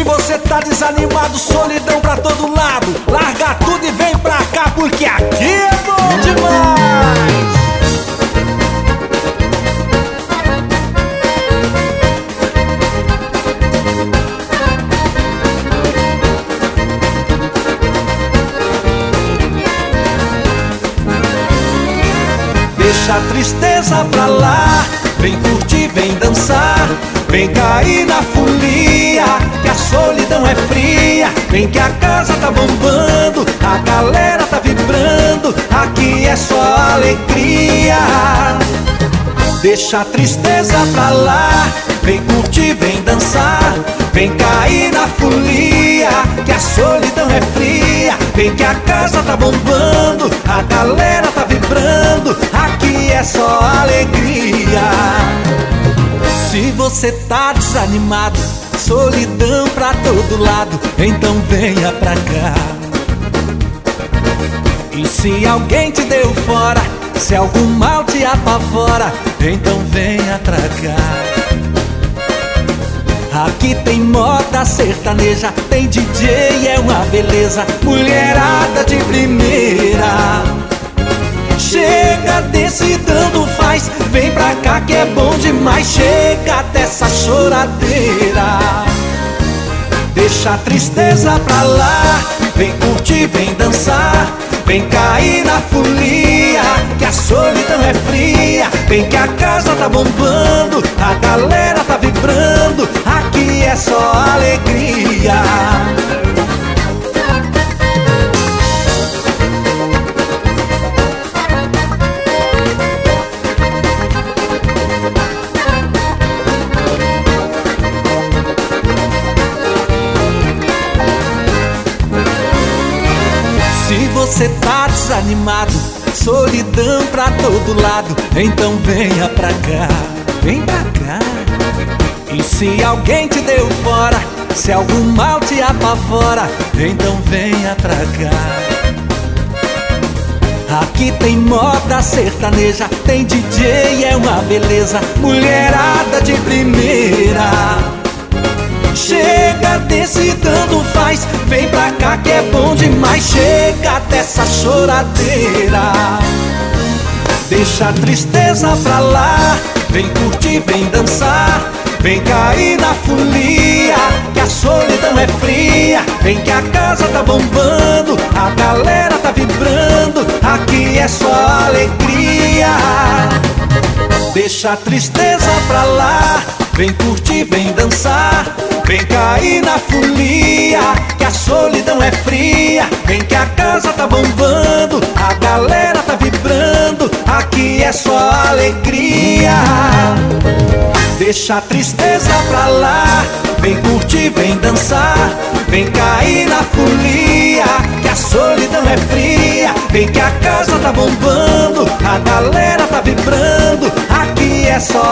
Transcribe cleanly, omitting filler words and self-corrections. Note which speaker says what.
Speaker 1: você tá desanimado, solidão pra todo lado, larga tudo e vem pra cá, porque aqui é bom demais. Deixa a tristeza pra lá, vem curtir, vem dançar, vem cair na folia, que a solidão é fria. Vem que a casa tá bombando, a galera tá vibrando, aqui é só alegria. Deixa a tristeza pra lá, vem curtir, vem dançar, vem cair na folia, que a solidão é fria. Vem que a casa tá bombando, a galera tá vibrando, aqui é só alegria. Se você tá desanimado, solidão pra todo lado, então venha pra cá. E se alguém te deu fora, se algum mal te apavora, então venha pra cá. Aqui tem moda sertaneja, tem DJ, é uma beleza, mulherada de primeira. Chega desse tanto faz, vem pra cá que é bom demais. Chega dessa choradeira, deixa a tristeza pra lá, vem curtir, vem dançar, vem cair na folia, que a solidão é fria. Vem que a casa tá bombando, a galera tá vibrando, aqui é só alegria. Se você tá desanimado, solidão pra todo lado, então venha pra cá, vem pra cá. E se alguém te deu fora, se algum mal te apavora, então venha pra cá. Aqui tem moda sertaneja, tem DJ, é uma beleza, mulherada de primeira. Chega desse tanto faz, vem pra cá que é bom demais. Chega dessa choradeira, deixa a tristeza pra lá, vem curtir, vem dançar, vem cair na folia, que a solidão é fria. Vem que a casa tá bombando, a galera tá vibrando, aqui é só alegria. Deixa a tristeza pra lá, vem curtir, vem dançar, vem cair na folia, que a solidão é fria. Vem que a casa tá bombando, a galera tá vibrando, aqui é só alegria. Deixa a tristeza pra lá, vem curtir, vem dançar, vem cair na folia, que a solidão é fria. Vem que a casa tá bombando, a galera tá vibrando, aqui é só